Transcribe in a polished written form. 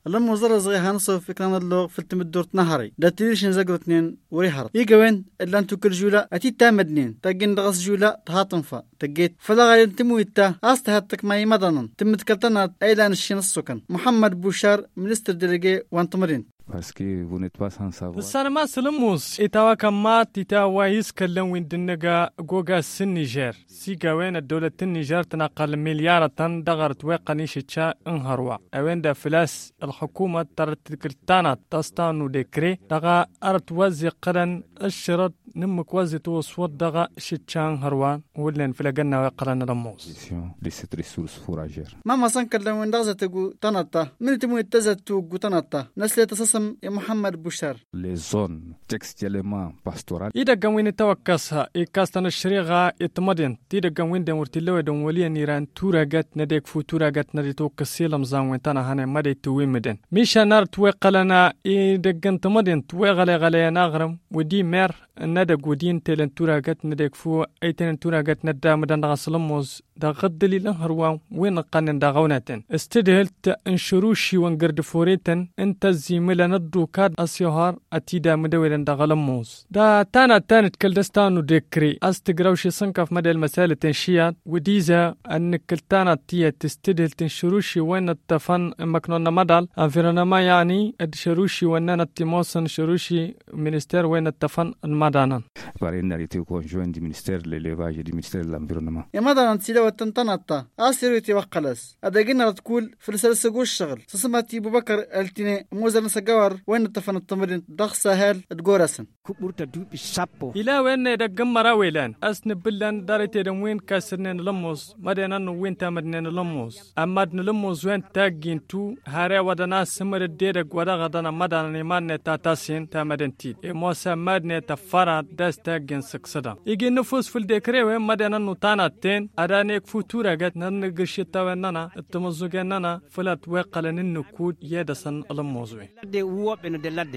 لما وزر صغير هنصف كان اللغ في التمدورت نهري دا تليشن زقر اثنين وريحرت يقوين إلا أنتو كل جولا أتي تامدنين تاقين دغس جولا تهاطنفا تقيت فلا غير تمويتا أستهاتك ماي مدنن تمتكتنات أيلان الشين السكن محمد بوشار منستر ديليجي وانتمرين Parce que vous n'êtes pas sans savoir. السلام سلموس إتاوا كمات إتاوا يسكلن وين دنجا جوجا سن نيجر سيجا وين الدولة النيجر تنقل مليار طن دغرت وقنيش تشا انهروا وين دا فلاس الحكومة ترت كرتانا تستانو ديكري دغا أرت وزي قرن الشرط نمك وزي توصوت دغا شتشان هروان ولن فلقنا وقرن رموس ماما سنكر لو وين دغزة تقو تنطا من تمو يتزت تقو تنطا نسلي تصصم يا محمد بوشار Les zones textuellement pastorales. إذا كان توكسها إكاستن الشريعة إتمدين تيدا كان وين دمرتلو دم ولي نيران تورجت نديك فوتورجت ندي توكسيلم زان وين تنا هنا مدي توي مدن مش نار توقلنا إذا كان تمدين توغلي ناغرم ودي مر ندق ودين تلن تورجت نديك فو أي تلن تورجت ندا مدن غسلموز دا غدلي لهروان وين قنن دا غونتن استدهلت انشروشي وانقرد فوريتن انت زيملا ندو كاد اسيوهار اتيدا مدويلن دا غلموز دا تانت كلدستانو ديكري استقراوشي سنكف مدى المسالة تنشيات وديزا ان كلتانا تيا تستدهل تنشروشي وين التفن مكنون مدال انفرنما يعني ادشروشي واننا التموسن شروشي منستر وين التفن المدانا Partenariat conjoint du ministère de l'élevage et du ministère de l'environnement. يا مدن تسيلا وتنطنطا أسيروتي وقلس أدقينا تقول في السلسلة الشغل سسمتي أبو بكر التني موزر نسجور وين التفن التمرين ضخ سهل تجورسن إلى وين دقم مراويلان أسن بلان دارتي وين كسرنين لموس مدينة وين تمرنين لموس أمادن لموس وين تاجين تو هاري ودنا سمر الديرك ودا غدنا مدن نيمان تاتاسين تمرين تيد موسى مدن تفرد داس تاجين سكسدا يجي نفوس في الدكري وين مدينة نوتانا تين أرانيك فوتورة جت نرجشيتا ويننا التمزجننا فلات وقلن النكود يدسن الموزوي